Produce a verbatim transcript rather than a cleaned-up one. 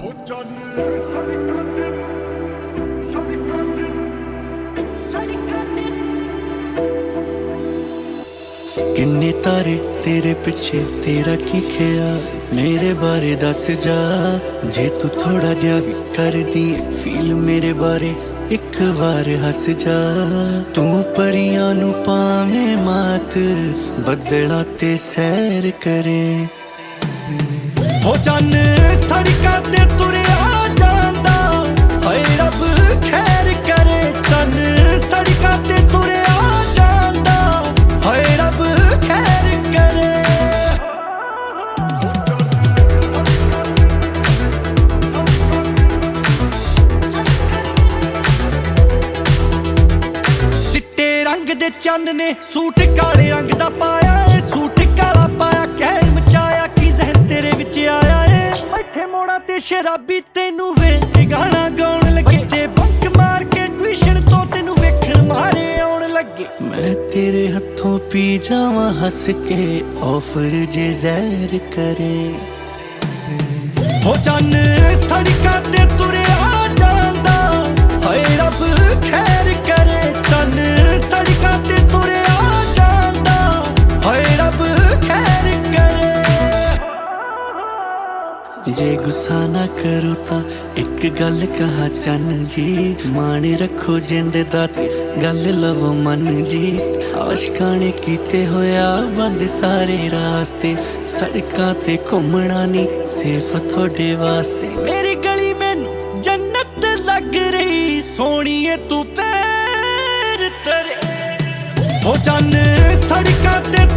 किन्ने तारे तेरे पिछे तेरा की ख्याल मेरे बारे दस जा जे तू थोड़ा जा भी कर दी फील मेरे बारे एक बार हस जा तू परियां नू पावें मात बदला ते सैर करे हो जान सड़कां ते तुरिया जांदा हाय रब खैर करे चन सड़कां ते तुरिया जांदा हाय रब खैर करे चिट्टे रंग दे चन्न ने सूट काले रंग दा पाया ए सूट काला पाया कहर मचाया की जहन तेरे विच आया ए बैठे मोड़ा ते शराबी तेनू वेख के गाना गाउण लगे बच्चे बंक मार के ट्यूशन तो तेनू वेखण मारे आउण लगे मैं तेरे हथों पी जावां हस के ऑफर जे जहर करे हो जान सड़कां ते तुरिया जांदा हाय रब खैर करे चन सड़कां ते तुरिया जांदा हाय रब खैर करे जे गुस्सा ना करो ता एक गल कहा चन जी मान रखो जिंद दा ते गल लवो मन जी आशिकां ने कीते होया बंद सारे रास्ते सड़कां ते घूमना नी सिर्फ थोड़े वास्ते मेरी गली मैनू जन्नत लग रही सोहणीए तू पैर तरे हो जान सड़कां ते